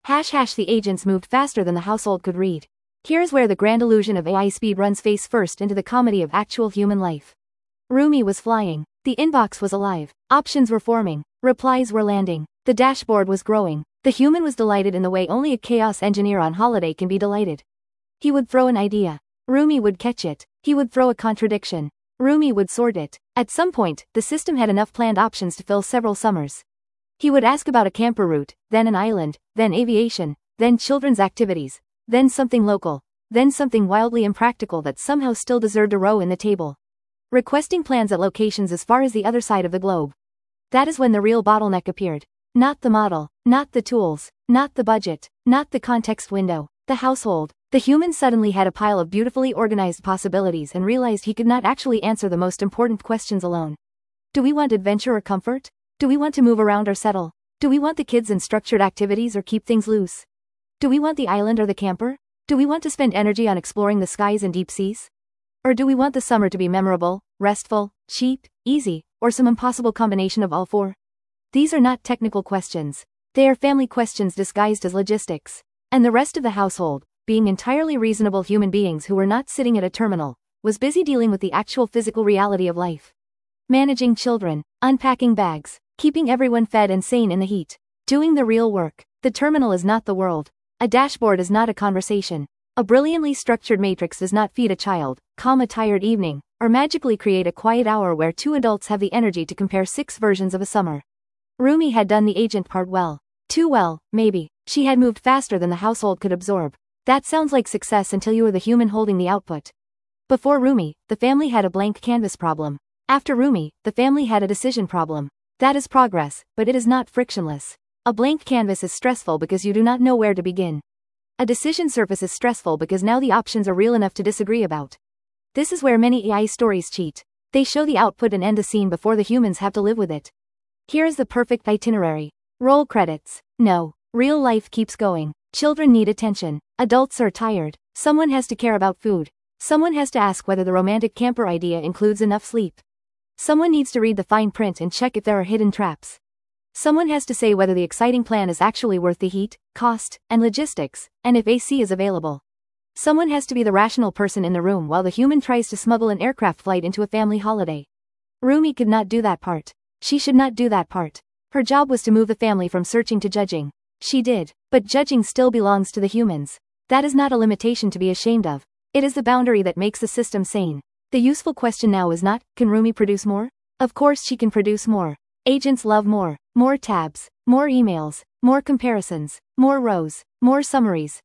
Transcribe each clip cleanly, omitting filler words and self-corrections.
The agents moved faster than the household could read. Here's where the grand illusion of AI speed runs face first into the comedy of actual human life. Rumi was flying. The inbox was alive. Options were forming. Replies were landing. The dashboard was growing. The human was delighted in the way only a chaos engineer on holiday can be delighted. He would throw an idea. Rumi would catch it. He would throw a contradiction. Rumi would sort it. At some point, the system had enough planned options to fill several summers. He would ask about a camper route, then an island, then aviation, then children's activities, then something local, then something wildly impractical that somehow still deserved a row in the table. Requesting plans at locations as far as the other side of the globe. That is when the real bottleneck appeared. Not the model, not the tools, not the budget, not the context window, the household. The human suddenly had a pile of beautifully organized possibilities and realized he could not actually answer the most important questions alone. Do we want adventure or comfort? Do we want to move around or settle? Do we want the kids and structured activities or keep things loose? Do we want the island or the camper? Do we want to spend energy on exploring the skies and deep seas? Or do we want the summer to be memorable, restful, cheap, easy, or some impossible combination of all four? These are not technical questions. They are family questions disguised as logistics. And the rest of the household, being entirely reasonable human beings who were not sitting at a terminal, was busy dealing with the actual physical reality of life. Managing children, unpacking bags, keeping everyone fed and sane in the heat, doing the real work. The terminal is not the world. A dashboard is not a conversation. A brilliantly structured matrix does not feed a child, calm a tired evening, or magically create a quiet hour where two adults have the energy to compare 6 versions of a summer. Rumi had done the agent part well. Too well, maybe. She had moved faster than the household could absorb. That sounds like success until you are the human holding the output. Before Rumi, the family had a blank canvas problem. After Rumi, the family had a decision problem. That is progress, but it is not frictionless. A blank canvas is stressful because you do not know where to begin. A decision surface is stressful because now the options are real enough to disagree about. This is where many AI stories cheat. They show the output and end the scene before the humans have to live with it. Here is the perfect itinerary. Roll credits. No. Real life keeps going. Children need attention. Adults are tired. Someone has to care about food. Someone has to ask whether the romantic camper idea includes enough sleep. Someone needs to read the fine print and check if there are hidden traps. Someone has to say whether the exciting plan is actually worth the heat, cost, and logistics, and if AC is available. Someone has to be the rational person in the room while the human tries to smuggle an aircraft flight into a family holiday. Rumi could not do that part. She should not do that part. Her job was to move the family from searching to judging. She did, but judging still belongs to the humans. That is not a limitation to be ashamed of. It is the boundary that makes the system sane. The useful question now is not, can Rumi produce more? Of course she can produce more. Agents love more. More tabs, more emails, more comparisons, more rows, more summaries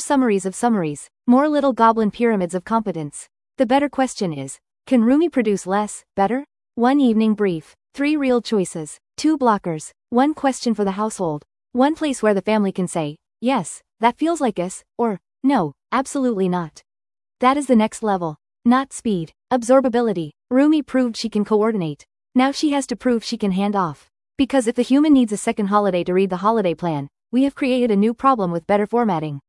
of summaries, more little goblin pyramids of competence. The better question is, can Rumi produce less, better? 1 evening brief, 3 real choices, 2 blockers, 1 question for the household, 1 place where the family can say, yes, that feels like us, or, no, absolutely not. That is the next level. Not speed, absorbability. Rumi proved she can coordinate. Now she has to prove she can hand off. Because if the human needs a second holiday to read the holiday plan, we have created a new problem with better formatting.